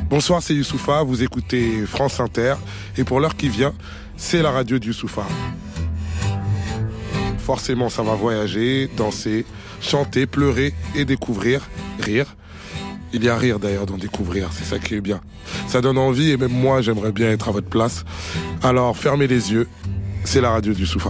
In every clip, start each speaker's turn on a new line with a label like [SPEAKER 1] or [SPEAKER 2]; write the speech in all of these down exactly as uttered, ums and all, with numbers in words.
[SPEAKER 1] Bonsoir, c'est Youssoupha, vous écoutez France Inter. Et pour l'heure qui vient, c'est la radio de Youssoupha. Forcément, ça va voyager, danser, chanter, pleurer et découvrir, rire. Il y a rire d'ailleurs dans découvrir, c'est ça qui est bien. Ça donne envie et même moi, j'aimerais bien être à votre place. Alors, fermez les yeux, c'est la radio de Youssoupha.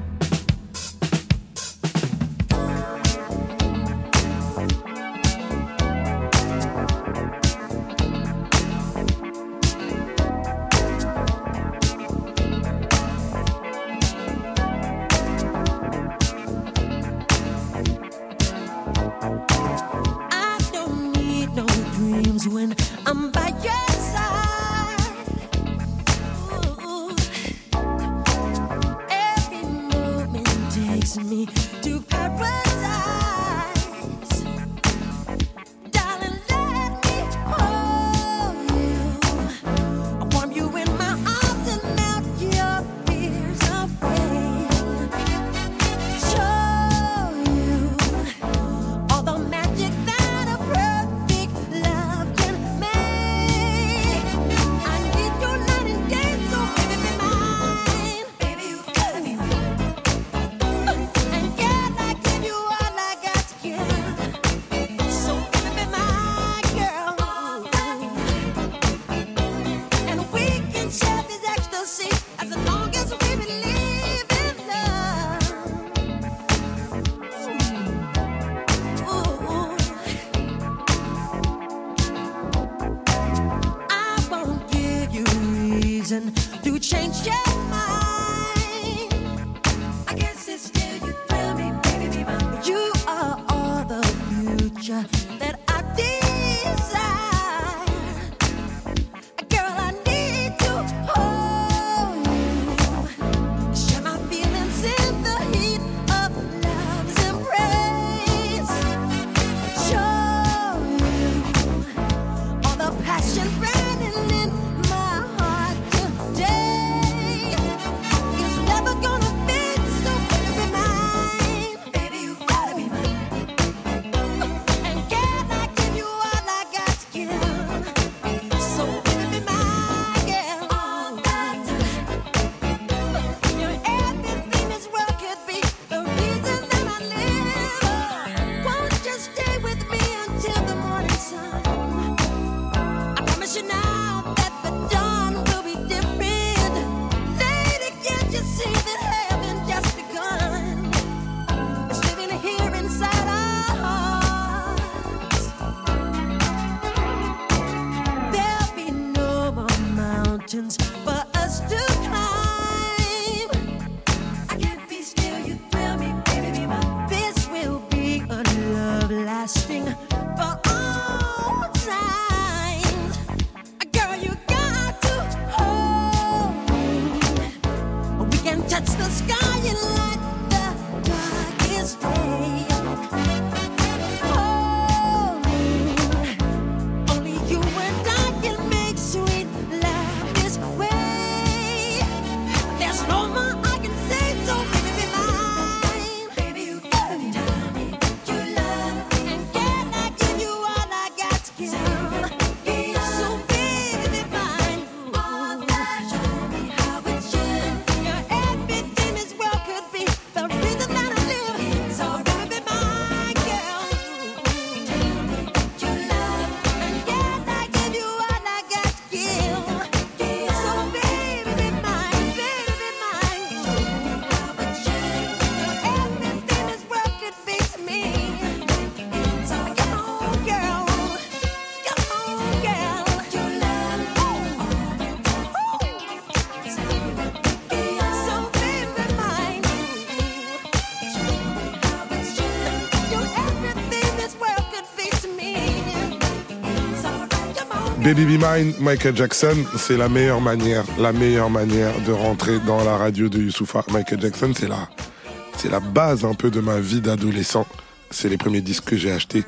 [SPEAKER 1] Baby Be Mine, Michael Jackson, c'est la meilleure manière, la meilleure manière de rentrer dans la radio de Youssoupha. Michael Jackson, c'est la, c'est la base un peu de ma vie d'adolescent. C'est les premiers disques que j'ai achetés.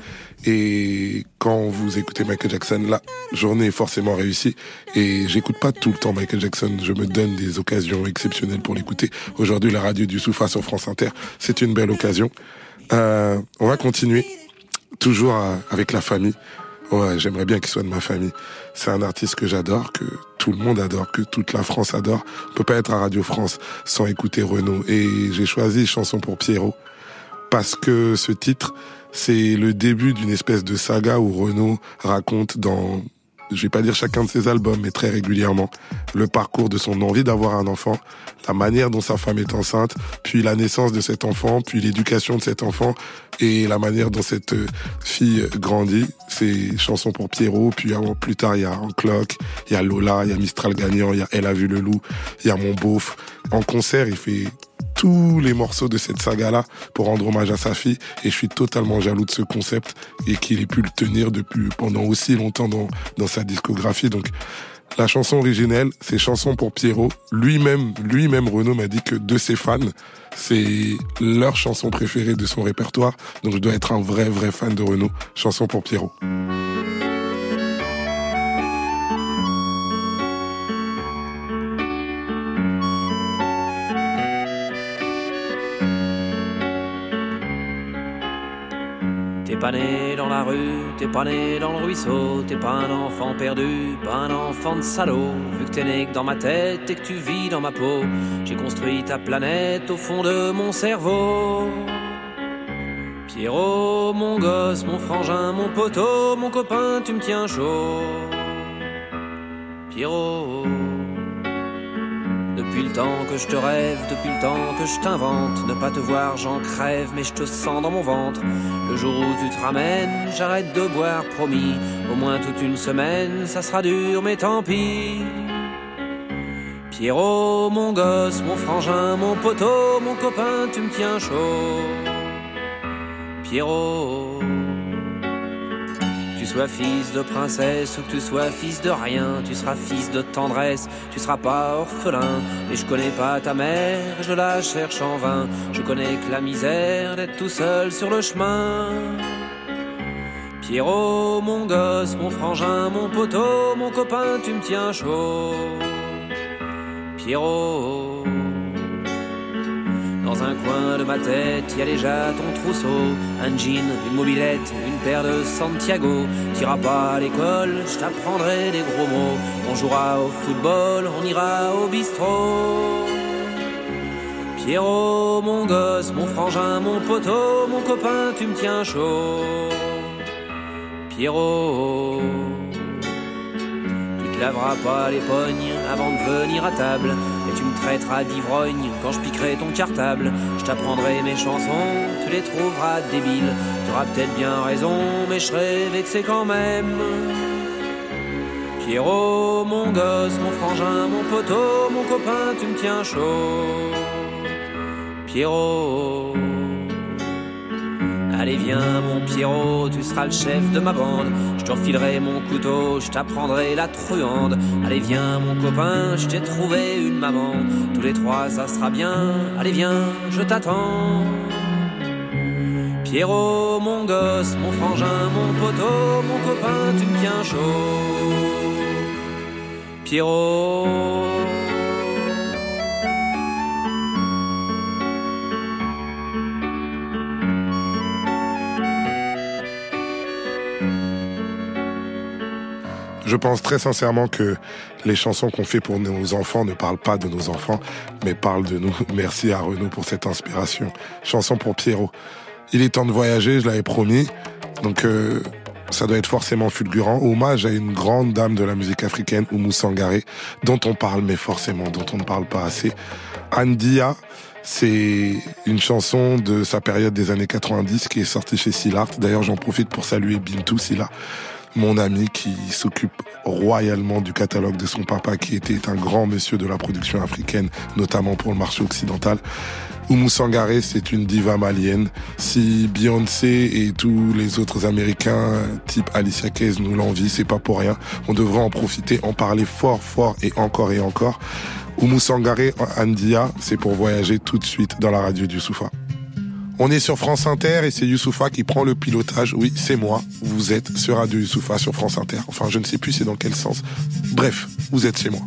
[SPEAKER 1] Et quand vous écoutez Michael Jackson, la journée est forcément réussie. Et j'écoute pas tout le temps Michael Jackson. Je me donne des occasions exceptionnelles pour l'écouter. Aujourd'hui, la radio du Youssoupha sur France Inter, c'est une belle occasion. Euh, on va continuer, toujours avec la famille. Ouais, j'aimerais bien qu'il soit de ma famille. C'est un artiste que j'adore, que tout le monde adore, que toute la France adore. On peut pas être à Radio France sans écouter Renaud. Et j'ai choisi Chanson pour Pierrot parce que ce titre, c'est le début d'une espèce de saga où Renaud raconte dans, je vais pas dire chacun de ses albums, mais très régulièrement, le parcours de son envie d'avoir un enfant, la manière dont sa femme est enceinte, puis la naissance de cet enfant, puis l'éducation de cet enfant, et la manière dont cette fille grandit. C'est Chanson pour Pierrot, puis plus tard il y a En Cloque, il y a Lola, il y a Mistral Gagnant, il y a Elle a vu le loup, il y a Mon beauf. En concert, il fait tous les morceaux de cette saga-là pour rendre hommage à sa fille, et je suis totalement jaloux de ce concept et qu'il ait pu le tenir depuis pendant aussi longtemps dans, dans sa discographie. Donc la chanson originelle, c'est Chanson pour Pierrot. Lui-même, lui-même Renaud m'a dit que de ses fans, c'est leur chanson préférée de son répertoire. Donc je dois être un vrai, vrai fan de Renaud. Chanson pour Pierrot.
[SPEAKER 2] T'es pas né dans la rue, t'es pas né dans le ruisseau, t'es pas un enfant perdu, pas un enfant de salaud. Vu que t'es né que dans ma tête et que tu vis dans ma peau, j'ai construit ta planète au fond de mon cerveau. Pierrot, mon gosse, mon frangin, mon poteau, mon copain, tu me tiens chaud. Pierrot, depuis le temps que je te rêve, depuis le temps que je t'invente, ne pas te voir j'en crève, mais je te sens dans mon ventre. Le jour où tu te ramènes, j'arrête de boire, promis. Au moins toute une semaine, ça sera dur, mais tant pis. Pierrot, mon gosse, mon frangin, mon poteau, mon copain, tu me tiens chaud. Pierrot, que tu sois fils de princesse ou que tu sois fils de rien, tu seras fils de tendresse, tu seras pas orphelin. Et je connais pas ta mère, je la cherche en vain. Je connais que la misère d'être tout seul sur le chemin. Pierrot, mon gosse, mon frangin, mon poteau, mon copain, tu me tiens chaud. Pierrot, dans un coin de ma tête, y a déjà ton trousseau, un jean, une mobilette, une paire de Santiago. T'iras pas à l'école, je t'apprendrai des gros mots. On jouera au football, on ira au bistrot. Pierrot, mon gosse, mon frangin, mon poteau, mon copain, tu me tiens chaud. Pierrot, tu te laveras pas les pognes avant de venir à table. Et tu me traiteras d'ivrogne quand je piquerai ton cartable. Je t'apprendrai mes chansons, tu les trouveras débiles. T'auras peut-être bien raison, mais je serai vexé quand même. Pierrot, mon gosse, mon frangin, mon poteau, mon copain, tu me tiens chaud. Pierrot, allez viens mon Pierrot, tu seras le chef de ma bande. Je te refilerai mon couteau, je t'apprendrai la truande. Allez viens mon copain, je t'ai trouvé une maman. Tous les trois ça sera bien, allez viens, je t'attends. Pierrot, mon gosse, mon frangin, mon poteau, mon copain, tu me tiens chaud. Pierrot,
[SPEAKER 1] Je pense très sincèrement que les chansons qu'on fait pour nos enfants ne parlent pas de nos enfants, mais parlent de nous. Merci à Renaud pour cette inspiration. Chanson pour Pierrot. Il est temps de voyager, je l'avais promis. Donc euh, ça doit être forcément fulgurant. Hommage à une grande dame de la musique africaine, Oumou Sangaré, dont on parle, mais forcément dont on ne parle pas assez. Andia, c'est une chanson de sa période des années quatre-vingt-dix qui est sortie chez Syllart. D'ailleurs, j'en profite pour saluer Bintou Sylla, mon ami qui s'occupe royalement du catalogue de son papa, qui était un grand monsieur de la production africaine, notamment pour le marché occidental. Oumou Sangaré, c'est une diva malienne. Si Beyoncé et tous les autres Américains, type Alicia Keys, nous l'envient, c'est pas pour rien. On devrait en profiter, en parler fort, fort et encore et encore. Oumou Sangaré, Andia, c'est pour voyager tout de suite dans la radio du Youssoupha. On est sur France Inter et c'est Youssoupha qui prend le pilotage. Oui, c'est moi. Vous êtes sur Radio Youssoupha sur France Inter. Enfin, je ne sais plus c'est dans quel sens. Bref, vous êtes chez moi.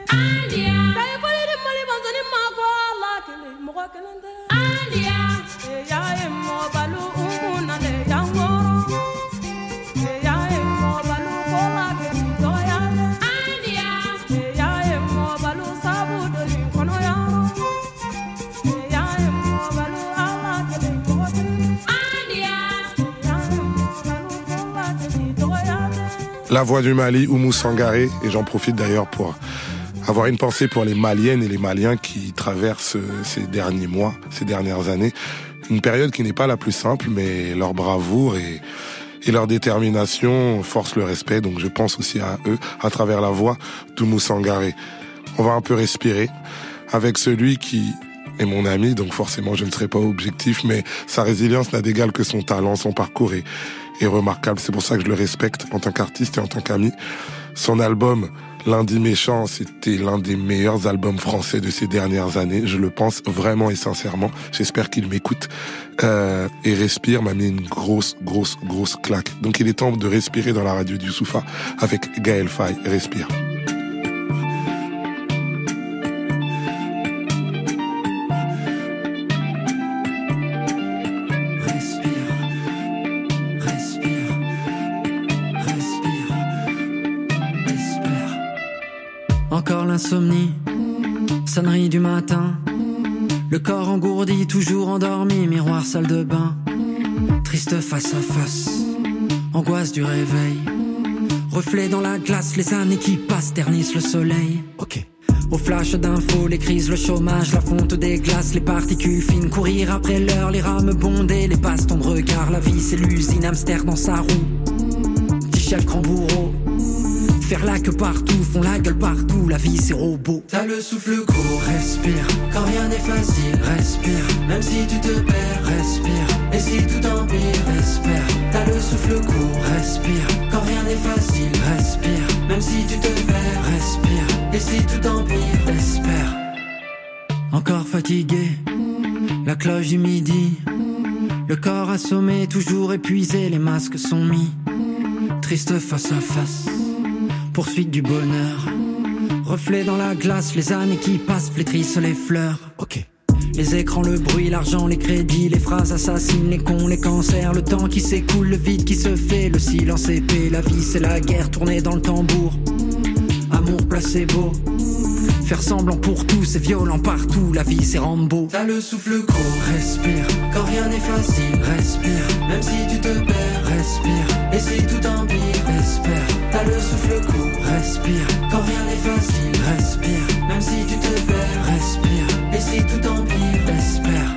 [SPEAKER 1] La voix du Mali, Oumou Sangaré, et j'en profite d'ailleurs pour avoir une pensée pour les Maliennes et les Maliens qui traversent ces derniers mois, ces dernières années. Une période qui n'est pas la plus simple, mais leur bravoure et, et leur détermination forcent le respect, donc je pense aussi à eux à travers la voix d'Oumou Sangaré. On va un peu respirer avec celui qui est mon ami, donc forcément je ne serai pas objectif, mais sa résilience n'a d'égal que son talent, son parcours est, est remarquable. C'est pour ça que je le respecte en tant qu'artiste et en tant qu'ami. Son album Lundi Méchant, c'était l'un des meilleurs albums français de ces dernières années. Je le pense vraiment et sincèrement. J'espère qu'il m'écoute. Euh, et Respire m'a mis une grosse, grosse, grosse claque. Donc il est temps de respirer dans la radio du Youssoufa avec Gaël Faye. Respire.
[SPEAKER 3] Encore l'insomnie, sonnerie du matin, le corps engourdi, toujours endormi, miroir salle de bain, triste face à face, angoisse du réveil, reflet dans la glace, les années qui passent ternissent le soleil. Ok. Au flash d'infos, les crises, le chômage, la fonte des glaces, les particules fines, courir après l'heure, les rames bondées, les bastons de regard, la vie c'est l'usine, hamster dans sa roue, petit chef grand bourreau. Faire la queue partout, font la gueule partout, la vie c'est robot. T'as le souffle court, respire, quand rien n'est facile, respire, même si tu te perds, respire, et si tout empire, espère. T'as le souffle court, respire, quand rien n'est facile, respire, même si tu te perds, respire, et si tout empire, espère. Encore fatigué, la cloche du midi, le corps assommé, toujours épuisé, les masques sont mis, triste face à face. Poursuite du bonheur, reflet dans la glace, les années qui passent flétrissent les fleurs. Ok. Les écrans, le bruit, l'argent, les crédits, les phrases assassines, les cons, les cancers, le temps qui s'écoule, le vide qui se fait, le silence épais, la vie c'est la guerre tournée dans le tambour. Amour placebo, faire semblant pour tout, c'est violent partout, la vie c'est Rambo. T'as le souffle court, respire, quand rien n'est facile, respire, même si tu te perds, respire, et si tout empire, espère. T'as le souffle court, respire, quand rien n'est facile, respire, même si tu te perds, respire, et si tout empire, espère.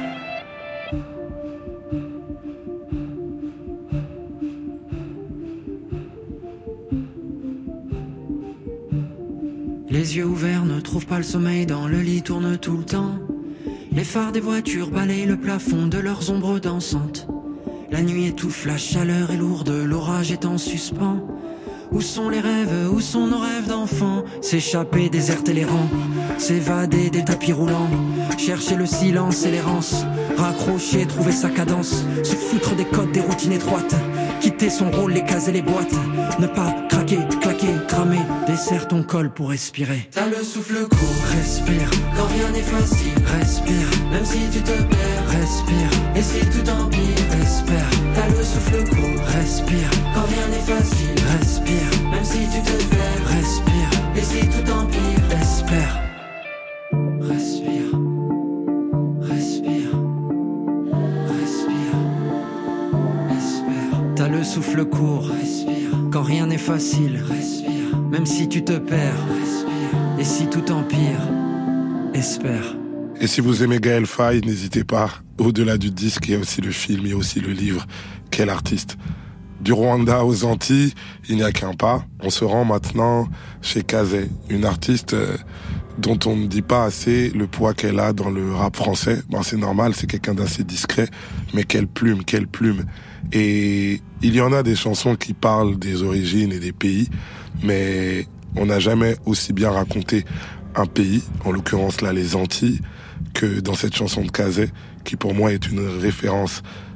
[SPEAKER 3] Les yeux ouverts ne trouvent pas le sommeil, dans le lit tournent tout le temps. Les phares des voitures balayent le plafond de leurs ombres dansantes. La nuit étouffe, la chaleur est lourde, l'orage est en suspens. Où sont les rêves, où sont nos rêves d'enfants? S'échapper, déserter les rangs, s'évader des tapis roulants, chercher le silence et l'errance, raccrocher, trouver sa cadence, se foutre des codes, des routines étroites, quitter son rôle, les cases et les boîtes, ne pas craquer, claquer, cramer, desserre ton col pour respirer. T'as le souffle court, respire, quand rien n'est facile, respire, même si tu te perds, respire, et si tout empire, espère. T'as le souffle court, respire, quand rien n'est facile, respire, même si tu te perds, respire, et si tout empire, espère. Respire, respire, respire, espère. T'as le souffle court, respire, quand rien n'est facile, respire, même si tu te perds, respire, et si tout empire, espère.
[SPEAKER 1] Et si vous aimez Gaël Faye, n'hésitez pas, au-delà du disque, il y a aussi le film, il y a aussi le livre. Quel artiste! Du Rwanda aux Antilles, il n'y a qu'un pas. On se rend maintenant chez Kazé, une artiste dont on ne dit pas assez le poids qu'elle a dans le rap français. Bon, c'est normal, c'est quelqu'un d'assez discret, mais quelle plume, quelle plume. Et il y en a des chansons qui parlent des origines et des pays, mais on n'a jamais aussi bien raconté un pays, en l'occurrence là les Antilles, que dans cette chanson de Kazé, qui pour moi est une référence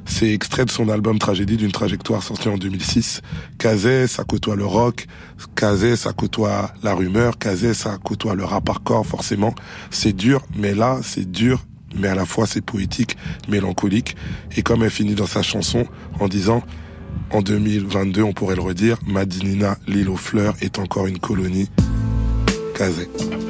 [SPEAKER 1] C'est extrait de son album Tragédie d'une trajectoire sorti en deux mille six. Kazé, ça côtoie le rock. Kazé, ça côtoie la rumeur. Kazé, ça côtoie le rap hardcore, forcément. C'est dur, mais là, c'est dur, mais à la fois c'est poétique, mélancolique. Et comme elle finit dans sa chanson en disant, en deux mille vingt-deux, on pourrait le redire, Madinina, l'île aux fleurs est encore une colonie. Kazé.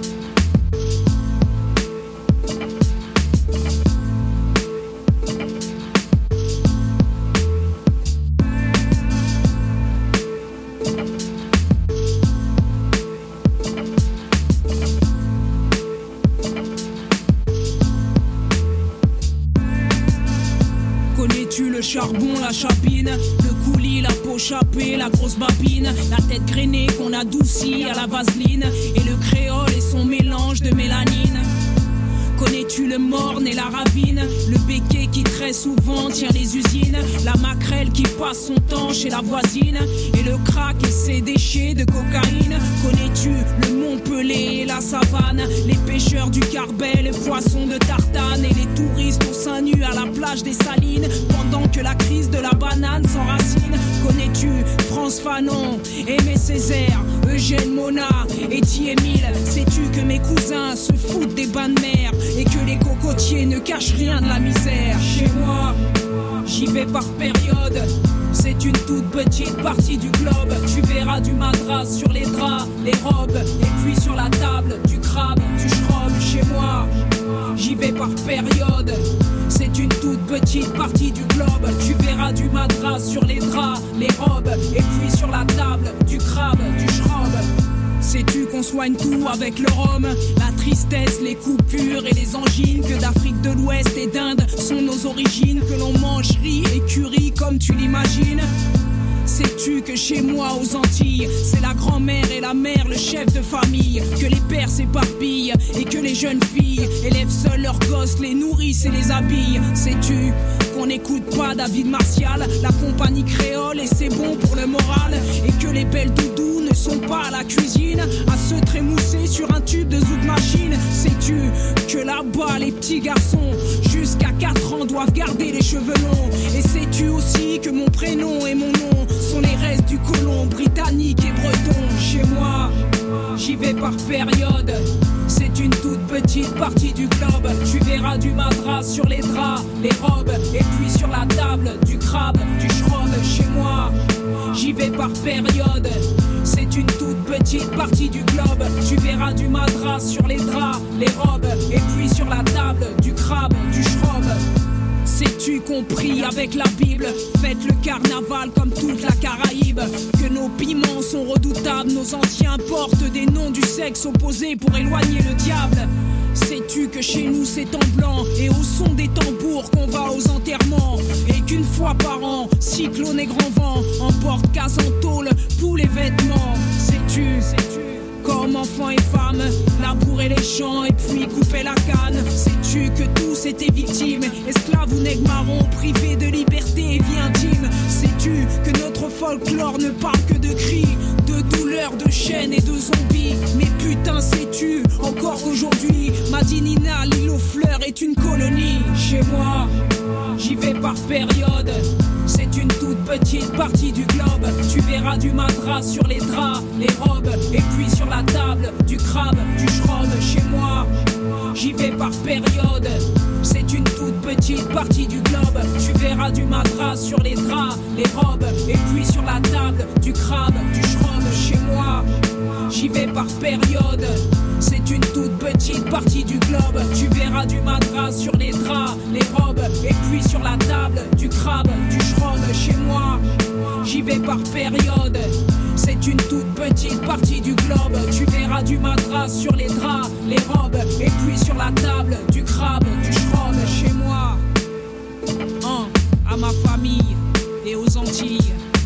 [SPEAKER 4] Connais-tu le charbon, la chapine, le coulis, la peau chapée, la grosse babine, la tête grainée qu'on adoucit à la vaseline, et le créole et son mélange de mélanine. Connais-tu le morne et la ravine, le béquet qui très souvent tient les usines, la maquerelle qui passe son temps chez la voisine, et le crack et ses déchets de cocaïne. Connais-tu le Montpellier et la savane, les pêcheurs du Carbet, les poissons de Tartane, et les touristes au sein nu à la plage des Salines, pendant que la crise de la banane s'enracine. Connais-tu France Fanon, Aimé Césaire, Eugène Mona et Thierry-Émile? Sais-tu que mes cousins se foutent des bains de mer et que les cocotiers ne cachent rien de la misère? Chez moi, j'y vais par période. C'est une toute petite partie du globe. Tu verras du madras sur les draps, les robes, et puis sur la table, du crabe, du schrob. Chez moi, j'y vais par période. C'est une toute petite partie du globe. Tu verras du madras sur les draps, les robes, et puis sur la table, du crabe, du schrob. Sais-tu qu'on soigne tout avec le rhum? La tristesse, les coupures et les angines, que d'Afrique de l'Ouest et d'Inde sont nos origines, que l'on mange riz et curry comme tu l'imagines. Sais-tu que chez moi aux Antilles, c'est la grand-mère et la mère, le chef de famille, que les pères s'éparpillent et que les jeunes filles élèvent seuls leurs gosses, les nourrissent et les habillent? Sais-tu qu'on n'écoute pas David Martial, la compagnie créole et c'est bon pour le moral, et que les belles doudous ne sont pas à la cuisine à se trémousser sur un tube de zouk machine? Sais-tu que là-bas les petits garçons jusqu'à quatre ans doivent garder les cheveux longs? Et sais-tu aussi que mon prénom et mon nom sont les restes du colon britannique et breton? Chez moi, j'y vais par période. C'est une toute petite partie du globe. Tu verras du madras sur les draps, les robes, et puis sur la table, du crabe, du schrob. Chez moi, j'y vais par période. C'est une toute petite partie du globe. Tu verras du madras sur les draps, les robes, et puis sur la table, du crabe, du schrob. Sais-tu compris avec la Bible, faites le carnaval comme toute la Caraïbe, que nos piments sont redoutables, nos anciens portent des noms du sexe opposé pour éloigner le diable? Sais-tu que chez nous c'est en blanc et au son des tambours qu'on va aux enterrements, et qu'une fois par an, cyclone et grand vent emportent casse en tôle tous les vêtements? Sais-tu, sais-tu comme enfants et femmes, labourer les champs et puis couper la canne? Sais-tu que tous étaient victimes, esclaves ou nègres marrons, privés de liberté et vie intime? Sais-tu que notre folklore ne parle que de cris, de douleurs, de chaînes et de zombies? Mais putain, sais-tu encore aujourd'hui, Madinina, l'île aux fleurs est une colonie? Chez moi, j'y vais par période. C'est une toute petite partie du globe. Tu verras du madras sur les draps, les robes, et puis sur la table, du crabe, du schrob. Chez moi, j'y vais par période. C'est une toute petite partie du globe. Tu verras du madras sur les draps, les robes, et puis sur la table, du crabe, du schrob. Chez moi, j'y vais par période. C'est une toute petite partie du globe. Tu verras du madras sur les draps, les robes, et puis sur la table, du crabe, du schrob. Chez moi, j'y vais par période. C'est une toute petite partie du globe. Tu verras du madras sur les draps, les robes, et puis sur la table, du crabe, du schrob. Chez moi, hein, à ma famille et aux Antilles.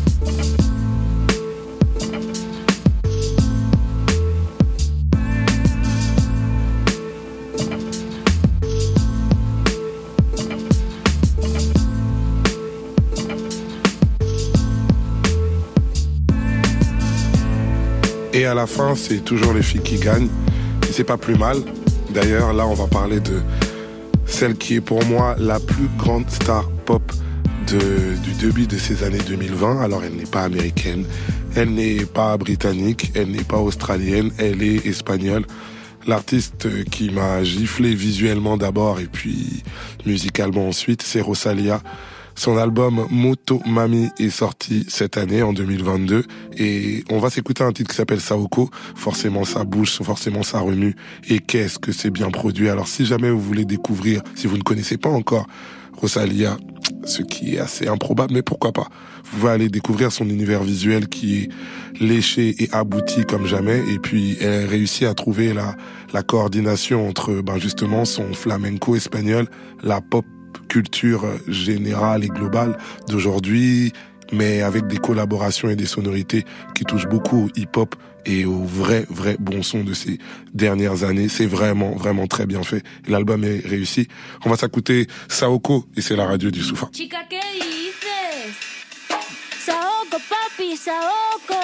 [SPEAKER 1] Et à la fin, c'est toujours les filles qui gagnent. Et c'est pas plus mal. D'ailleurs, là, on va parler de celle qui est pour moi la plus grande star pop de, du début de ces années deux mille vingt. Alors elle n'est pas américaine, elle n'est pas britannique, elle n'est pas australienne, elle est espagnole. L'artiste qui m'a giflé visuellement d'abord et puis musicalement ensuite, c'est Rosalía. Son album Moto Mami est sorti cette année, en deux mille vingt-deux, et on va s'écouter un titre qui s'appelle Saoko. Forcément ça bouge, forcément ça remue, et qu'est-ce que c'est bien produit. Alors si jamais vous voulez découvrir, si vous ne connaissez pas encore Rosalía, ce qui est assez improbable, mais pourquoi pas, vous pouvez aller découvrir son univers visuel qui est léché et abouti comme jamais, et puis elle réussit à trouver la, la coordination entre ben justement son flamenco espagnol, la pop culture générale et globale d'aujourd'hui, mais avec des collaborations et des sonorités qui touchent beaucoup au hip-hop et au vrai, vrai bon son de ces dernières années. C'est vraiment, vraiment très bien fait. L'album est réussi. On va s'écouter Saoko, et c'est la radio du Youssoufa.
[SPEAKER 5] Chica, ¿qué dices? Saoko, papi, Saoko.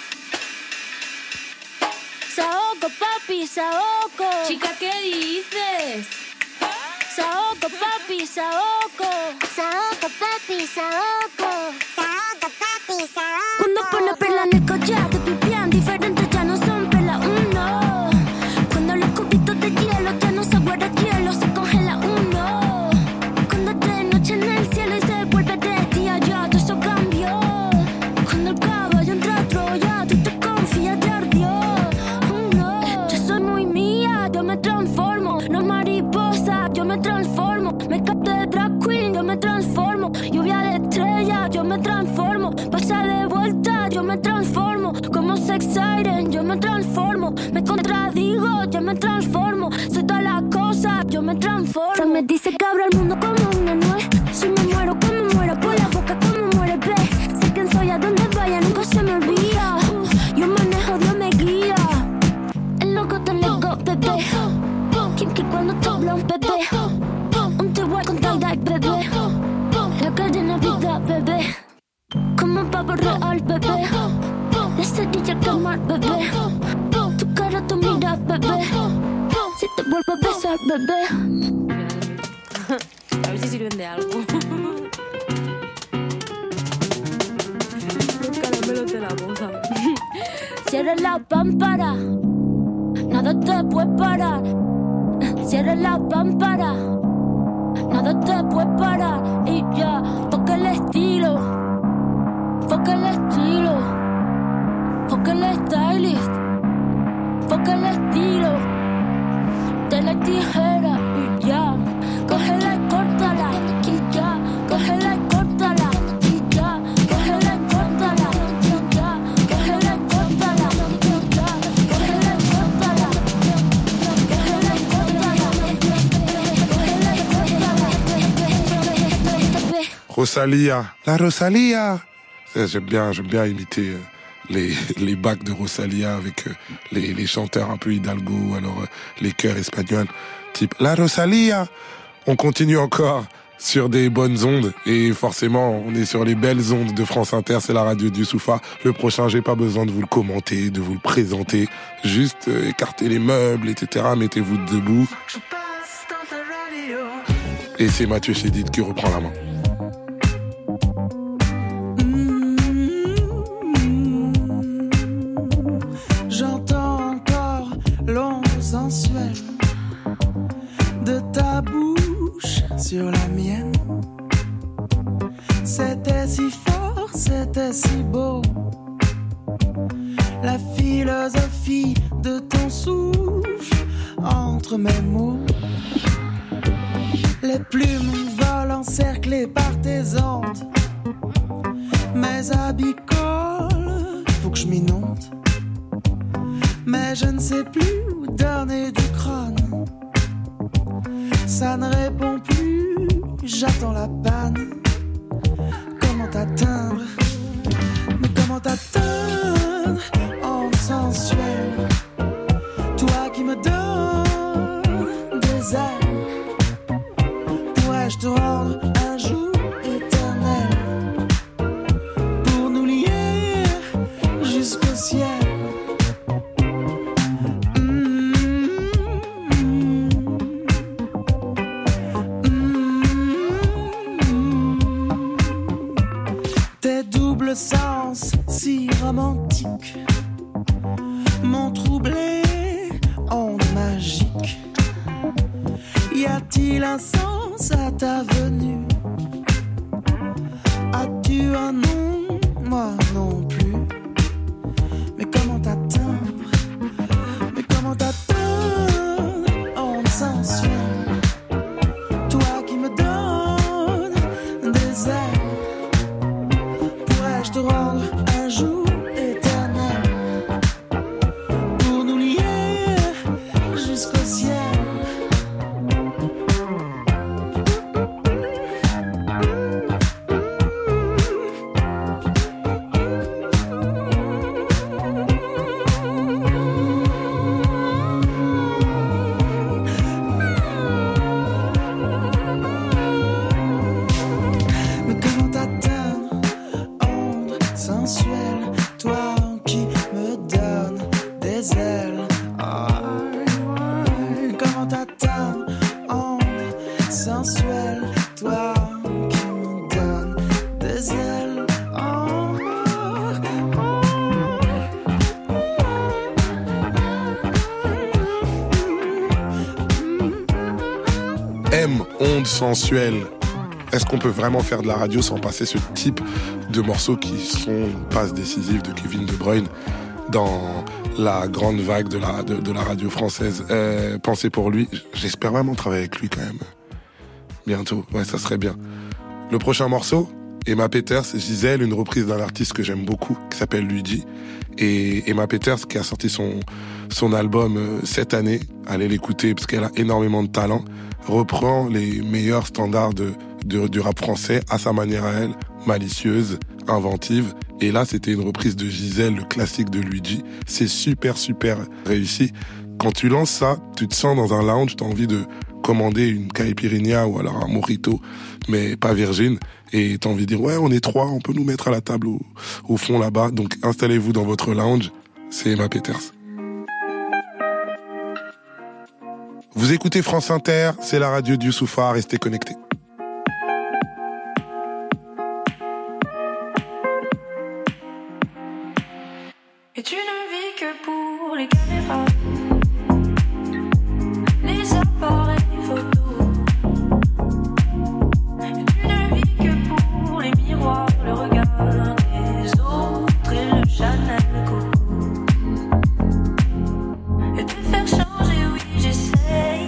[SPEAKER 5] Saoko, papi, Saoko. Chica, ¿qué dices? Saoko, papi, Saoko. Saoko, papi, Saoko. Saoko, papi, Saoko. Cuando pone perla en el collar, te pipián diferentes ya no son perla uno. Cuando los cubitos de hielo ya no se guarda hielo, se congela uno. Cuando es de noche en el cielo y se vuelve de día, ya todo eso cambió. Cuando el caballo entra a Troya, tú te confías de ardió. Uno, yo soy muy mía, yo me transformo, no mariposa, yo me transformo. Me capté de drag queen, yo me transformo. Lluvia de estrella, yo me transformo. Pasa de vuelta, yo me transformo. Como sex siren, yo me transformo. Me contradigo, yo me transformo. Soy todas las cosas, yo me transformo. Se me dice que abro el mundo como una nuez. Si me muero, como muero, por la boca como muere, ve. Sé quién soy, a donde vaya, nunca se me olvida. Yo manejo, Dios me guía. El loco te loco, bebé. Kim que cuando te habla un bebé. Un te voy con tal bebé. La cadena vida, bebé. Como un pavo real, bebé. La cerilla al quemar, bebé. Tu cara, tu mira, bebé. Si te vuelvo a besar, bebé.
[SPEAKER 6] A ver si sirven de algo. Los caramelos de la boca.
[SPEAKER 5] Cierra la pámpara, nada te puede parar. Cierra la pámpara, nada te puede parar. Y ya, toca el estilo, foca el estilo, foca el stylist, foca el estilo. De la tijera y ya, cógela y córtala. Y ya, cógela y córtala. Y ya, cógela y córtala. Y ya, cógela y córtala. Y ya, cógela y córtala. Cógela y córtala. Cógela y córtala.
[SPEAKER 1] Rosalía, la Rosalía. J'aime bien, j'aime bien imiter les, les bacs de Rosalía avec les, les chanteurs un peu Hidalgo, ou alors les chœurs espagnols, type la Rosalía. On continue encore sur des bonnes ondes, et forcément, on est sur les belles ondes de France Inter, c'est la radio du Youssoufa. Le prochain, j'ai pas besoin de vous le commenter, de vous le présenter, juste euh, écartez les meubles, et cetera, mettez-vous debout. Et c'est Mathieu Chédid qui reprend la main.
[SPEAKER 7] De ta bouche sur la mienne, c'était si fort, c'était si beau. La philosophie de ton souffle entre mes mots. Les plumes volent encerclées par tes ondes. Mes habits collent, faut que je m'inonde. Mais je ne sais plus où donner du crâne. Ça ne répond plus, j'attends la panne. Comment t'atteindre? Mais comment t'atteindre en sensuel? Toi qui me donnes des ailes, pourrais-je te rendre un jour éternel pour nous lier jusqu'au ciel? ta venue. As-tu un nom? Moi non plus. Mais comment t'atteindre? Mais comment t'atteindre? On sensuel. Toi qui me donnes des ailes, pourrais-je te rendre un jour éternel pour nous lier jusqu'au ciel?
[SPEAKER 1] M, onde sensuelle. Est-ce qu'on peut vraiment faire de la radio sans passer ce type de morceaux qui sont passes décisives de Kevin De Bruyne dans la grande vague de la, de, de la radio française? euh, Pensez pour lui, j'espère vraiment travailler avec lui quand même. Bientôt, ouais, ça serait bien. Le prochain morceau, Emma Peters, Gisèle, une reprise d'un artiste que j'aime beaucoup, qui s'appelle Luigi. Et Emma Peters, qui a sorti son, son album euh, cette année, allez l'écouter parce qu'elle a énormément de talent, reprend les meilleurs standards de, de, du rap français à sa manière à elle, malicieuse, inventive. Et là, c'était une reprise de Gisèle, le classique de Luigi. C'est super, super réussi. Quand tu lances ça, tu te sens dans un lounge, t'as envie de commander une caipirinha ou alors un mojito, mais pas virgin. Et t'as envie de dire, ouais, on est trois, on peut nous mettre à la table au, au fond là-bas. Donc installez-vous dans votre lounge. C'est Emma Peters. Vous écoutez France Inter, c'est la radio du Youssoupha, restez connectés.
[SPEAKER 8] Et tu ne vis que pour les caméras, les appareils photos. Et tu ne vis que pour les miroirs, le regard des autres et le Chanel Coco. Et te faire changer, oui j'essaye,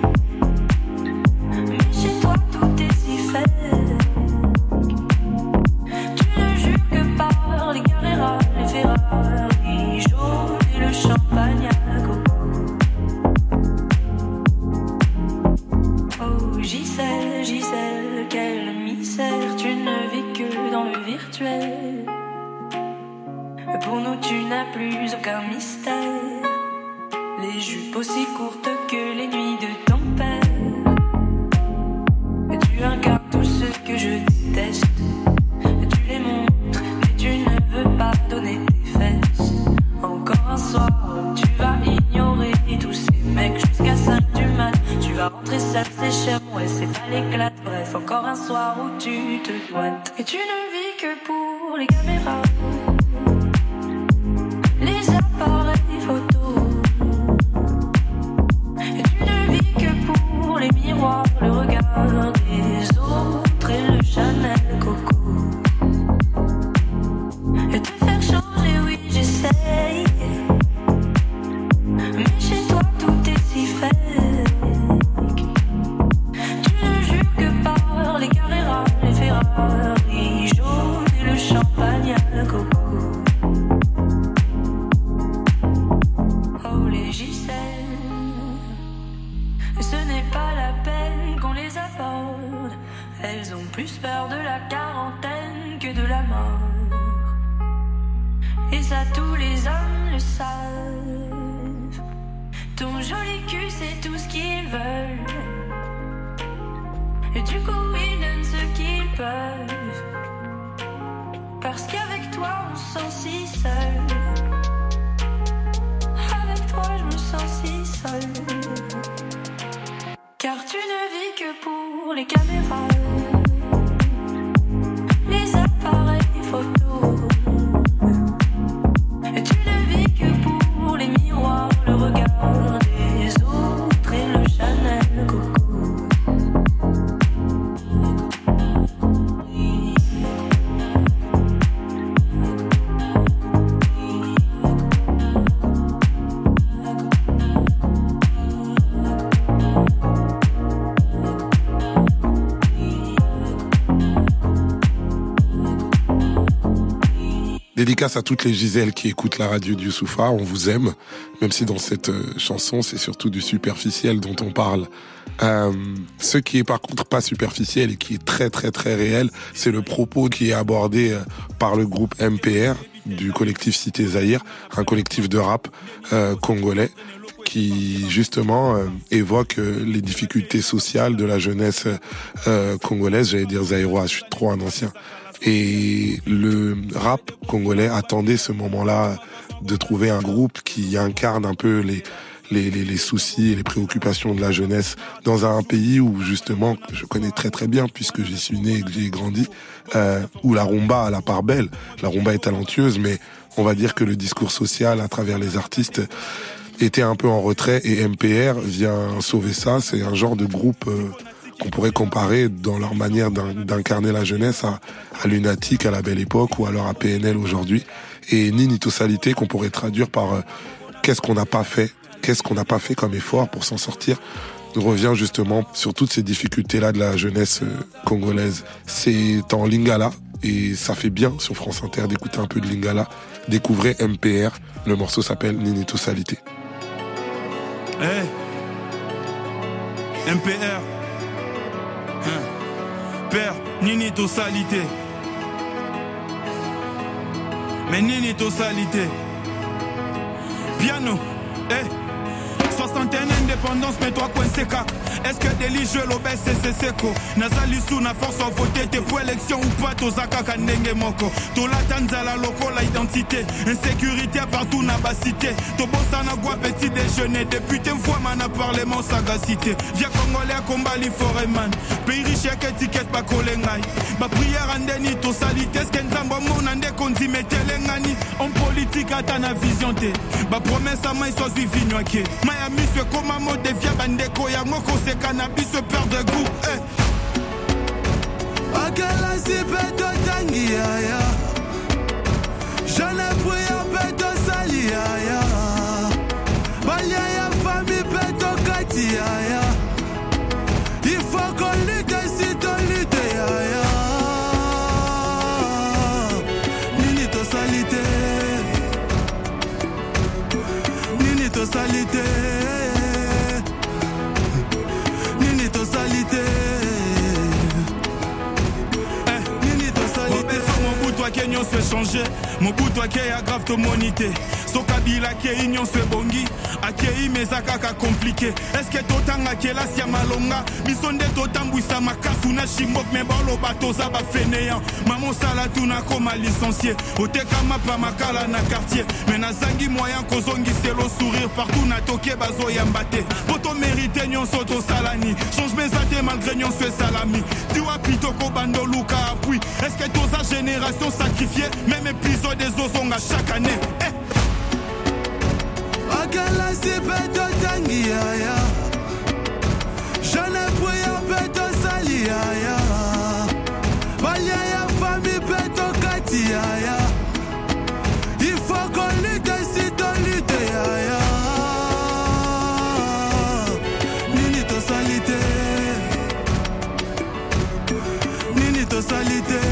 [SPEAKER 8] mais chez toi tout est si fake. Tu ne jures que par les Carrera, les Ferrari jaunes et le champagne à coco. Oh Gisèle, Gisèle, quel misère, tu ne vis que dans le virtuel. Pour nous tu n'as plus aucun mystère, les jupes aussi courtes que les nuits de ton père. Et tu incarnes tout ce que je déteste, et tu les montres, mais tu ne veux pas donner tes fesses. Encore un soir, tu vas ignorer tous ces mecs jusqu'à cinq du mat. Tu vas rentrer seul, c'est cher, ouais c'est pas l'éclate. Bref, encore un soir où tu te doites. Et tu ne vis que pour les caméras, les appareils photos. Et tu ne vis que pour les miroirs, le regard des autres et le Chanel Coco. Et te faire changer, oui j'essaye, mais chez toi tout est si fake. Tu ne jures que par les Carrera, les Ferrari jaunes et le champagne à coco. Oh les Gisèle, ce n'est pas la peine qu'on les aborde. Elles ont plus peur de la quarantaine que de la mort. Et ça tous les hommes le savent. Ton joli cul c'est tout ce qu'ils veulent, et du coup ils donnent ce qu'ils peuvent, parce qu'avec toi on se sent si seul. Avec toi je me sens si seul, car tu ne vis que pour les caméras, les appareils photos. Et tu ne vis que pour les miroirs, le regard des autres et le Chanel Coco.
[SPEAKER 1] Dédicace à toutes les Gisèles qui écoutent la radio du Youssoufa, on vous aime, même si dans cette euh, chanson, c'est surtout du superficiel dont on parle. Euh, ce qui est par contre pas superficiel et qui est très très très réel, c'est le propos qui est abordé euh, par le groupe M P R du collectif Cité Zahir, un collectif de rap euh, congolais qui justement euh, évoque euh, les difficultés sociales de la jeunesse euh, congolaise, j'allais dire zaïroise, je suis trop un ancien. Et le rap congolais attendait ce moment-là de trouver un groupe qui incarne un peu les, les, les, les soucis et les préoccupations de la jeunesse dans un pays où justement, je connais très très bien puisque j'y suis né et que j'y ai grandi, euh, où la rumba a la part belle. La rumba est talentueuse, mais on va dire que le discours social à travers les artistes était un peu en retrait et M P R vient sauver ça. C'est un genre de groupe euh, qu'on pourrait comparer dans leur manière d'incarner la jeunesse à, à Lunatic à la belle époque ou alors à P N L aujourd'hui. Et Ninitosalité qu'on pourrait traduire par euh, qu'est-ce qu'on n'a pas fait, qu'est-ce qu'on n'a pas fait comme effort pour s'en sortir, revient justement sur toutes ces difficultés-là de la jeunesse euh, congolaise. C'est en lingala et ça fait bien sur France Inter d'écouter un peu de lingala. Découvrez M P R, le morceau s'appelle Ninitosalité.
[SPEAKER 9] Hey, M P R, hein. Père, Ninitosalité. Mais Ninitosalité. Piano, hey. soixante et un indépendance, mais toi coincé ka. Est-ce que délit je l'obèse c'est seko. Nazali sous na force à voter t'es pour élection ou pas tozaka kanenge moko. Tola tanzala loko la identité. Insécurité partout na basité. Tobosa na gwa petit déjeuner. Député fois man a parlement sagacité. Via congolais à combat li foreman. Pays riche à étiquette pas kolengai. Ba prière andeni to salité. Est-ce qu'en zamba mon ande kondi metelengani. En politique à ta na vision te. Ba promesse à maï soit suivi noaké. Miami se comme un mot de via bandeko ya moko se cannabis se perd de goût. Eh.
[SPEAKER 7] Akala si beto tangi ya ya. Je n'ai pris un beto sali ya ya. Balia ya famille beto kati ya ya. Il faut qu'on lutte si ton lutte ya ya. Ninitosalité. Ninitosalité. Ninitosalité.
[SPEAKER 9] Eh, Ninitosalité. Mon bout toi qui n'y se changer. Mon bout toi qui aggrave ton monité. So kabila qui union se bongi. Akei mezakaka compliqué. Est-ce que totanga kela sia malonga. Bisonde totambwisa makasu na shimbok me balo bato za ba fainéant. Maman sala tuna koma licencié. Oteka mapa makala na quartier. Mais na zangi moyen kozongi selo sourire partout na toke bazo yambate. Poto mérite nyon soto salani. Change mes athées malgré nyon se salami. Tiwa pitoko bando luka appui. Est-ce que toza génération sacrifiée. Même épisode des ozonga chaque année. Eh.
[SPEAKER 7] Akala si beto tangi ya ya. Je n'ai pris un beto sali ya ya. Balia ya famille beto kati ya ya. Il faut qu'on lutte si ton lutte ya ya. Ninitosalité. Ninitosalité.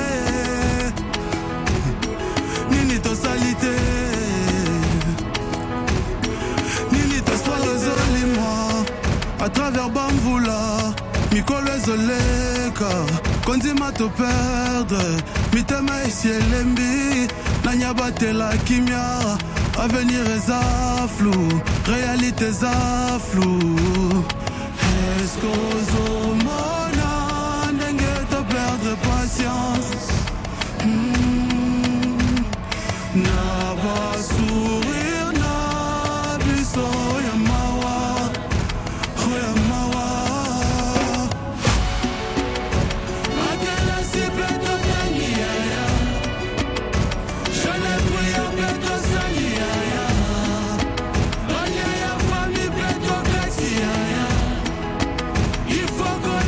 [SPEAKER 7] Ninitosalité. À travers Bamboula, Mikolo Zoleka, Konzima te perdre, Mitema ici Lembi, Nanyabate la Kimia, avenir est à flou, réalité est à flou. Est-ce qu'aux hommes, n'engue te perdre patience? Hmm. N'a pas sourire, n'a plus soya mawa.
[SPEAKER 10] Il faut qu'on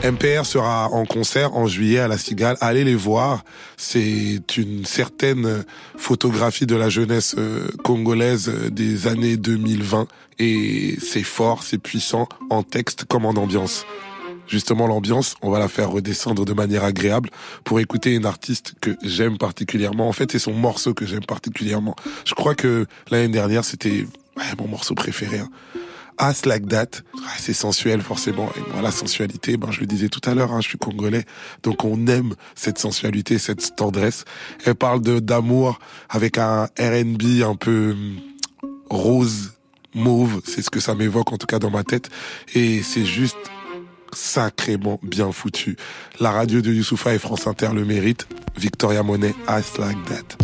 [SPEAKER 1] M P R sera en concert en juillet à La Cigale. Allez les voir. C'est une certaine photographie de la jeunesse congolaise des années deux mille vingt. Et c'est fort, c'est puissant, en texte comme en ambiance. Justement, l'ambiance, on va la faire redescendre de manière agréable pour écouter une artiste que j'aime particulièrement. En fait, c'est son morceau que j'aime particulièrement. Je crois que l'année dernière, c'était ouais, mon morceau préféré. Hein. As Like That, c'est sensuel forcément. Et moi, la sensualité, ben je le disais tout à l'heure, hein, je suis congolais, donc on aime cette sensualité, cette tendresse. Elle parle de d'amour avec un R and B un peu rose, mauve, c'est ce que ça m'évoque en tout cas dans ma tête. Et c'est juste sacrément bien foutu. La radio de Youssoupha et France Inter le mérite. Victoria Monet, As Like That.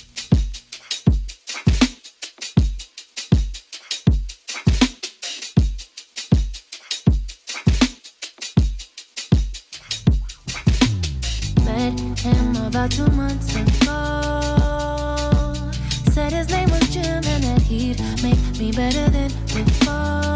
[SPEAKER 5] About two months ago, said his name was Jim and that he'd make me better than before.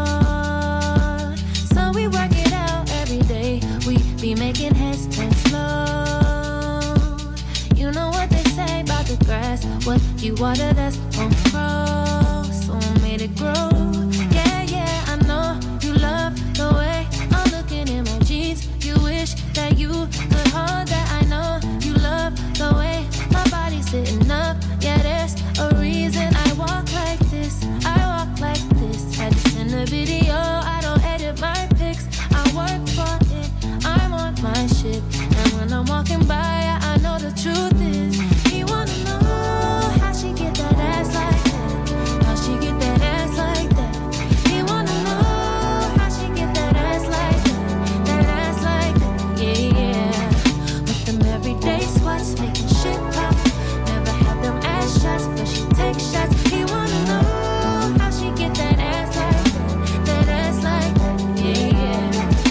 [SPEAKER 5] So we work it out every day. We be making heads turn slow. You know what they say about the grass? What you water, that's won't grow. So I made it grow. Yeah, yeah, I know you love the way I'm looking in my jeans. You wish that you could hold that. I know you love the way my body's sitting up. Yeah, there's a reason I walk like this. I walk like this. Had to send a video. I don't edit my pics. I work for it. I'm on my shit. And when I'm walking by, I know the truth is. He wanna know how she get that ass like that. How she get that ass like that. He wanna know how she get that ass like that. That ass like that. Yeah, yeah. With them everyday squats, making shit pop. Never had them ass shots, but she take shots. He wanna know how she get that ass like that. That ass like that. Yeah, yeah.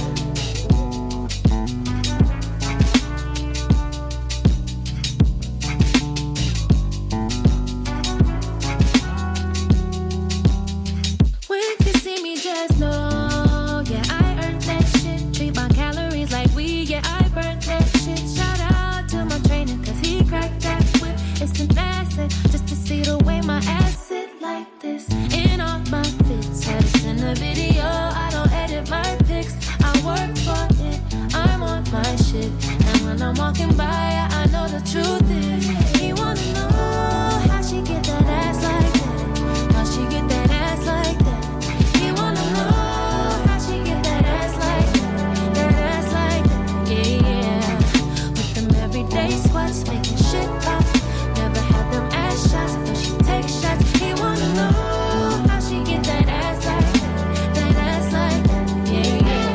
[SPEAKER 5] When you see me, just know, yeah, I earned that shit. Treat my calories like weed, yeah, I burnt that shit. Shout out to my trainer, cause he cracked that whip. It's an asset, just to see the way my ass sit like this. In all my fits, had to send a video. I don't edit my pics, I work for it. I'm on my shit, and when I'm walking by, I know the truth is. He wanna know how she get that ass like that. How she get that ass like that. He wanna know how she get that ass like that. That ass like that, yeah, yeah. With them everyday squats, making shit pop. Never had them ass shots, but she take shots. He wanna know how she get that ass like that. That ass like that, yeah, yeah.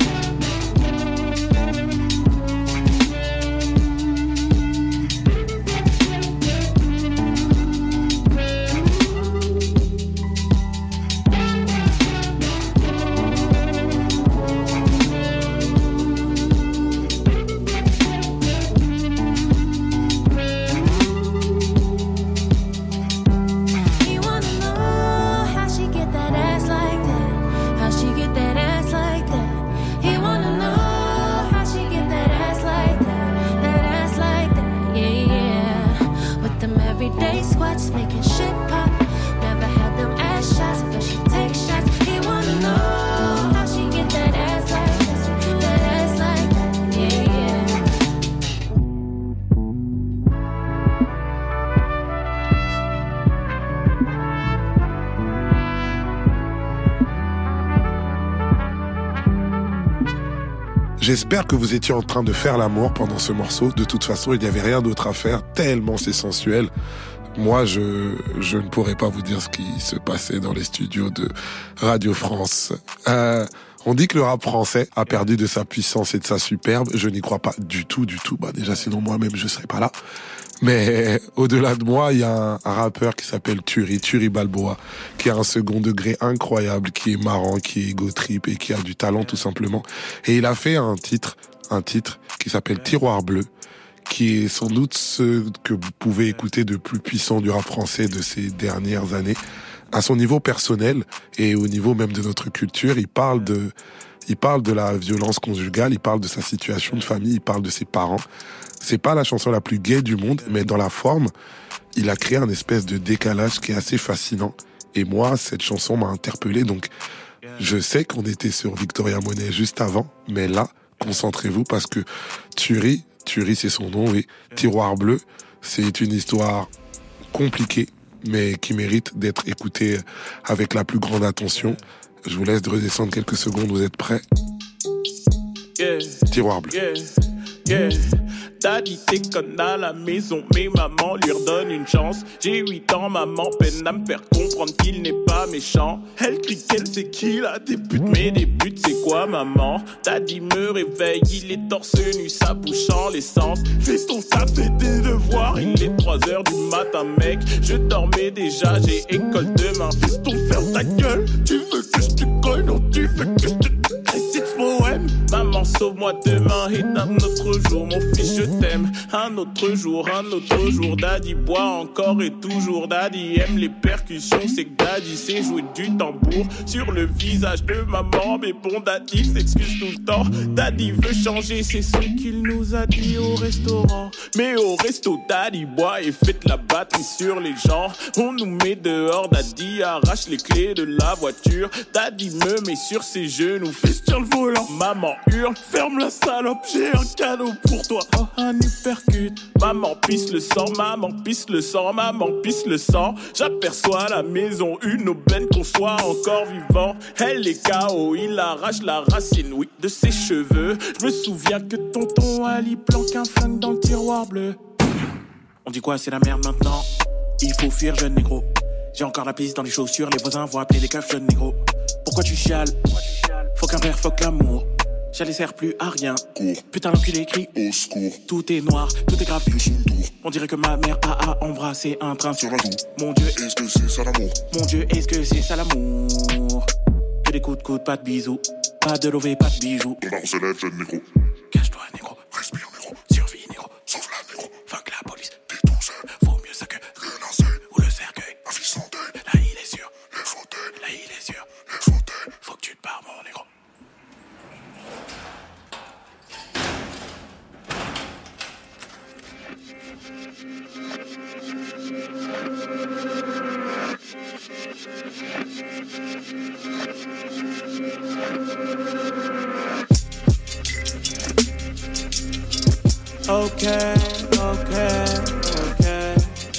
[SPEAKER 5] He wanna know how she get that ass like that. How she get that ass like that. He wanna know how she get that ass like that. That ass like that, yeah, yeah. With them everyday squats, making shit pop. Never had them ass shots, but she take shots. He wanna know how she get that ass like that. That ass like that, yeah, yeah.
[SPEAKER 1] J'espère que vous étiez en train de faire l'amour pendant ce morceau. De toute façon, il n'y avait rien d'autre à faire, tellement c'est sensuel. Moi, je, je ne pourrais pas vous dire ce qui se passait dans les studios de Radio France. Euh, on dit que le rap français a perdu de sa puissance et de sa superbe. Je n'y crois pas du tout, du tout. Bah, déjà, sinon moi-même, je serais pas là. Mais au-delà de moi, il y a un, un rappeur qui s'appelle Turi, Turi Balboa, qui a un second degré incroyable, qui est marrant, qui est ego trip et qui a du talent tout simplement. Et il a fait un titre, un titre qui s'appelle Tiroir Bleu, qui est sans doute ce que vous pouvez écouter de plus puissant du rap français de ces dernières années. À son niveau personnel et au niveau même de notre culture, il parle de Il parle de la violence conjugale, il parle de sa situation de famille, il parle de ses parents. C'est pas la chanson la plus gaie du monde, mais dans la forme, il a créé un espèce de décalage qui est assez fascinant. Et moi, cette chanson m'a interpellé, donc je sais qu'on était sur Victoria Monet juste avant, mais là, concentrez-vous parce que Thury, Thury c'est son nom, oui, Tiroir Bleu, c'est une histoire compliquée, mais qui mérite d'être écoutée avec la plus grande attention. Je vous laisse redescendre quelques secondes, vous êtes prêts?
[SPEAKER 10] Yeah.
[SPEAKER 1] Tiroir Bleu.
[SPEAKER 10] Yeah. Yeah. Daddy déconne à la maison, mais maman lui redonne une chance. J'ai huit ans, maman peine à me faire comprendre qu'il n'est pas méchant. Elle crie qu'elle sait qu'il a des buts, mais des buts c'est quoi maman? Daddy me réveille, il est torse nu, sa bouche en l'essence. Fais ton taf et tes devoirs, il est trois heures du matin mec. Je dormais déjà, j'ai école demain. Fais ton ferme ta gueule, tu veux que je te colle, non tu veux que je te récite ce poème. Maman sauve-moi demain et un autre jour, mon fils je t'aime. Un autre jour, un autre jour, Daddy boit encore et toujours. Daddy aime les percussions, c'est que Daddy sait jouer du tambour sur le visage de maman. Mais bon, Daddy s'excuse tout le temps. Daddy veut changer, c'est ce qu'il nous a dit au restaurant. Mais au resto, Daddy boit et fête la batterie sur les gens. On nous met dehors, Daddy arrache les clés de la voiture. Daddy me met sur ses genoux, fils sur le volant. Maman hurle, ferme la salope, j'ai un cadeau pour toi. Oh, un uppercut. Maman pisse le sang, maman pisse le sang, maman pisse le sang. J'aperçois à la maison une aubaine qu'on soit encore vivant. Elle est K O, il arrache la racine, oui, de ses cheveux. Je me souviens que tonton Ali planque un flingue dans le tiroir bleu. On dit quoi, c'est la merde maintenant? Il faut fuir, jeune négro. J'ai encore la piste dans les chaussures, les voisins vont appeler les keufs, jeune négro. Pourquoi tu chiales? Faut qu'un père, faut que l'amour. J'allais sert plus à rien. Cours. Putain l'enculé crie au secours. Tout est noir, tout est grave. On dirait que ma mère a, a embrassé un train sur la joue. Mon Dieu, est-ce que c'est ça l'amour? Mon Dieu, est-ce que c'est ça l'amour? Que des coups de coude, pas de bisous. Pas de lové, pas de bijoux.
[SPEAKER 11] Ton arbre se lève, jeune négro.
[SPEAKER 10] Cache-toi, négro.
[SPEAKER 11] Respire, négro.
[SPEAKER 10] Survie, négro.
[SPEAKER 11] Sauve la, négro.
[SPEAKER 10] Fuck la police.
[SPEAKER 11] T'es tout seul.
[SPEAKER 10] Vaut mieux ça que
[SPEAKER 11] le linceul
[SPEAKER 10] ou le cercueil.
[SPEAKER 11] Un fils en deuil.
[SPEAKER 10] Là, il est sûr.
[SPEAKER 11] Les fauteuils.
[SPEAKER 10] Là, il est sûr.
[SPEAKER 11] Les fauteuils.
[SPEAKER 10] Faut que tu te barres, mon négro. Okay, okay, okay.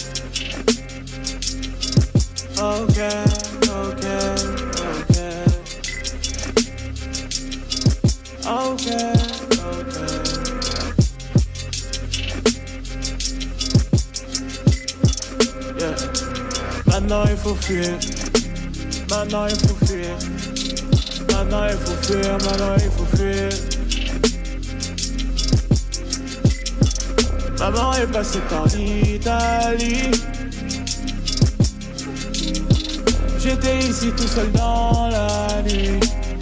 [SPEAKER 10] Okay, okay, okay. Okay, okay. Yeah. Maintenant il faut fuir. Maintenant il faut fuir. Maintenant il faut fuir. Maintenant il faut fuir. Maman est passée par l'Italie. J'étais ici tout seul dans la nuit.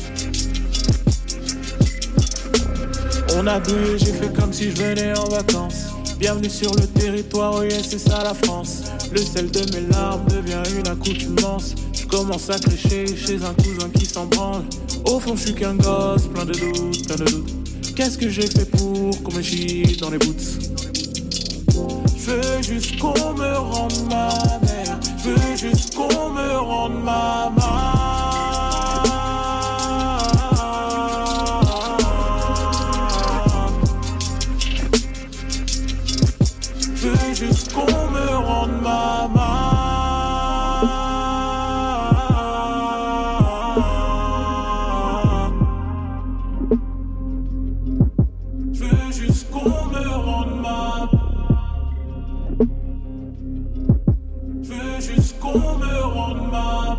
[SPEAKER 10] On a douillé, j'ai fait comme si je venais en vacances. Bienvenue sur le territoire, oui c'est ça la France. Le sel de mes larmes devient une accoutumance. Je commence à crécher chez un cousin qui s'en branle. Au fond je suis qu'un gosse, plein de doutes, plein de doutes. Qu'est-ce que j'ai fait pour qu'on me chie dans les boots? Je veux juste qu'on me rende ma mère. Je veux juste qu'on me rende ma maman. Je veux juste qu'on me rende ma maman. Je veux juste qu'on me rende ma maman. Je veux juste qu'on me rende ma.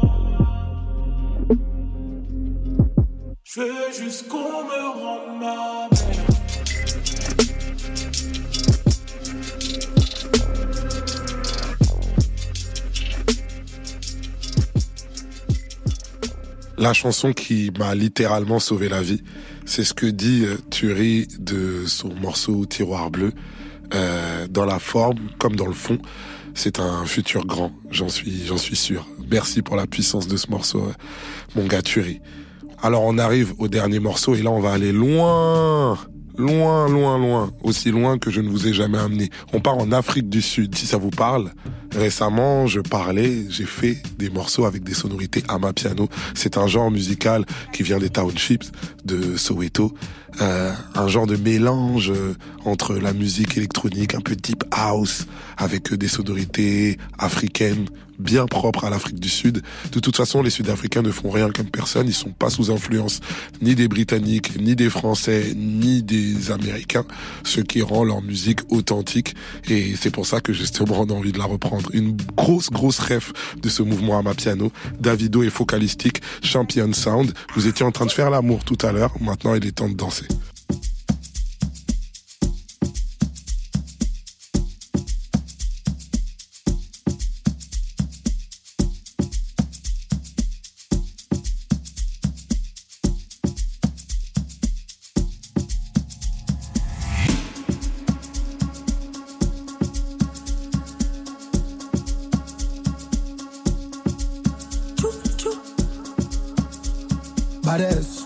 [SPEAKER 10] Je veux juste qu'on me rende ma mère.
[SPEAKER 1] La chanson qui m'a littéralement sauvé la vie, c'est ce que dit euh, Thury de son morceau Tiroir Bleu. Euh, dans la forme comme dans le fond, c'est un futur grand, j'en suis, j'en suis sûr. Merci pour la puissance de ce morceau, euh, mon gars Thury. Alors on arrive au dernier morceau et là on va aller loin, loin, loin, loin, aussi loin que je ne vous ai jamais amené. On part en Afrique du Sud, si ça vous parle. Récemment, je parlais, j'ai fait des morceaux avec des sonorités amapiano. C'est un genre musical qui vient des townships de Soweto. Euh, un genre de mélange entre la musique électronique, un peu deep house, avec des sonorités africaines bien propres à l'Afrique du Sud. De toute façon, les Sud-Africains ne font rien comme personne. Ils sont pas sous influence ni des Britanniques, ni des Français, ni des Américains, ce qui rend leur musique authentique. Et c'est pour ça que justement on a envie de la reprendre. Une grosse, grosse ref de ce mouvement amapiano. Davido et Focalistic, Champion Sound. Vous étiez en train de faire l'amour tout à l'heure. Maintenant, il est temps de danser.
[SPEAKER 12] Badass.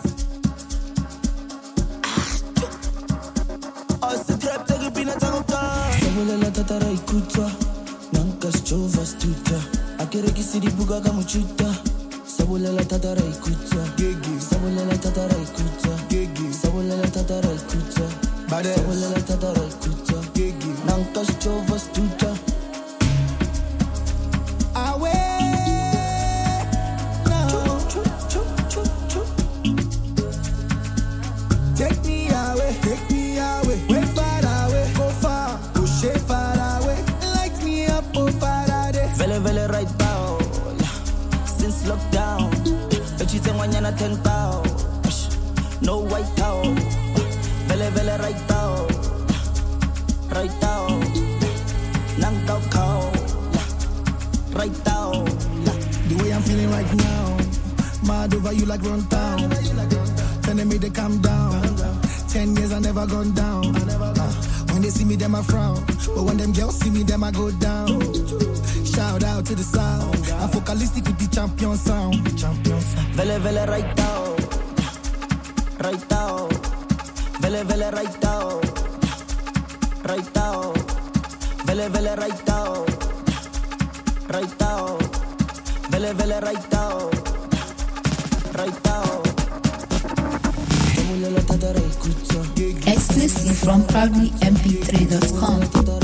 [SPEAKER 12] Sabulela tatara ikuta Nankas chova stuta Akere kisiri buga kamuchuta Sabulela tatara ikuta Sabulela tatara ikuta Sabulela tatara ikuta Sabulela tatara ikuta Nankas chova stuta Awe Take me away, take me away, way far away, go far, push it far away, light me up, oh Faraday. Vele vele right now, since lockdown, but you think when you're not ten pounds, no white out. Vele vele right now, right now, nang cow cow, right now. The way I'm feeling right now, mad over you like run town. Telling me to calm down. Ten years I never gone down. Uh, when they see me, them I frown. But when them girls see me, them I go down. Shout out to the sound. I'm focalistic with the champion sound. Champion sound. Vele vele right now, right now. Vele vele right now, right now. Vele vele right now, right now. Vele vele right now, right now.
[SPEAKER 13] Exclusive from proudly m p three dot com.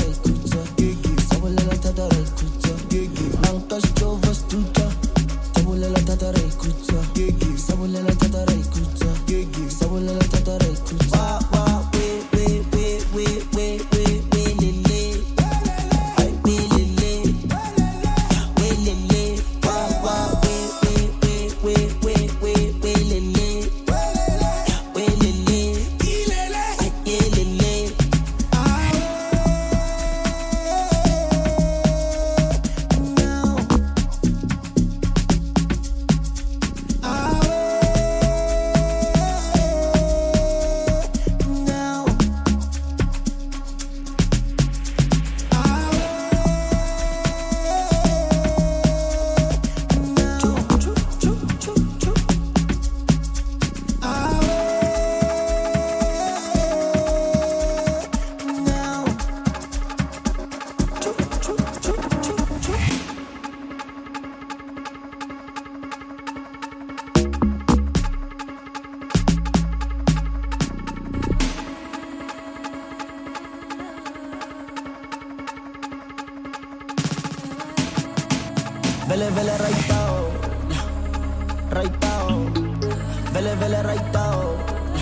[SPEAKER 12] Vele vele right now, right now. Vele vele right now,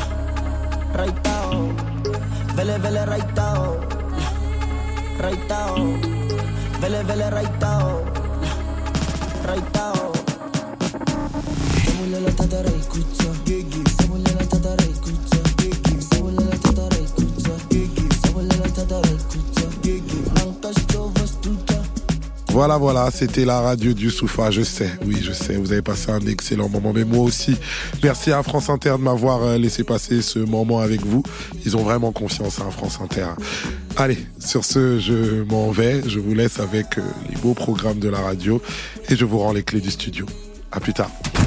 [SPEAKER 12] right now. Vele vele right now, right now. Vele vele right now, right now. Sabulela tatara ikuta, sabulela tatara ikuta, sabulela tatara ikuta, sabulela tatara ikuta. Nankas chova stuta.
[SPEAKER 1] Voilà, voilà, c'était la radio du Youssoufa, je sais, oui, je sais, vous avez passé un excellent moment, mais moi aussi. Merci à France Inter de m'avoir laissé passer ce moment avec vous. Ils ont vraiment confiance à France Inter. Allez, sur ce, je m'en vais, je vous laisse avec les beaux programmes de la radio et je vous rends les clés du studio. À plus tard.